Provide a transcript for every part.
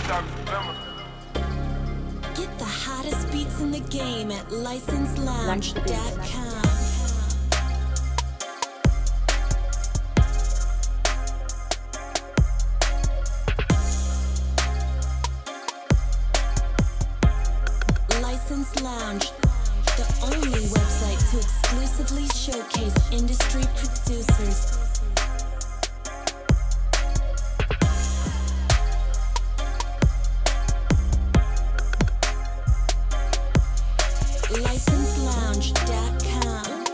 Get the hottest beats in the game at licenselounge.com. License Lounge, the only website to exclusively showcase industry producers. LicenseLounge.com.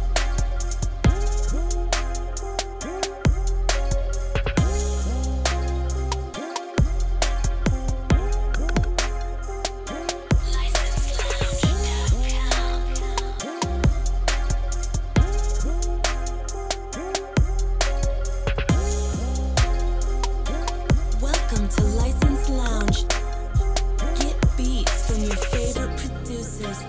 Welcome to License Lounge. Get beats from your favorite producers.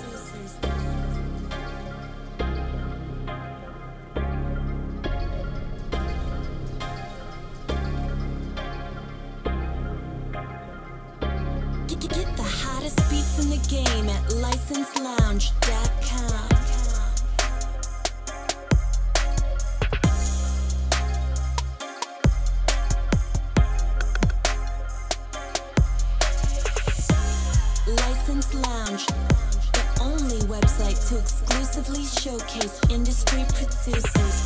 Get the hottest beats in the game at licenselounge.com. License Lounge, the only website to exclusively showcase industry producers.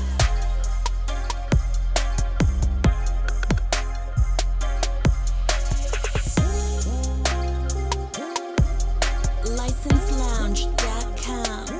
LicenseLounge.com.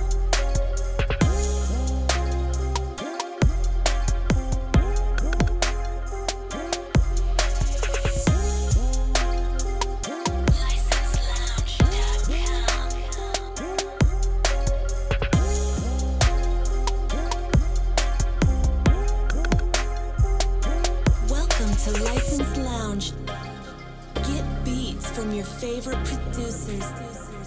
Welcome to License Lounge. Get beats from your favorite producers.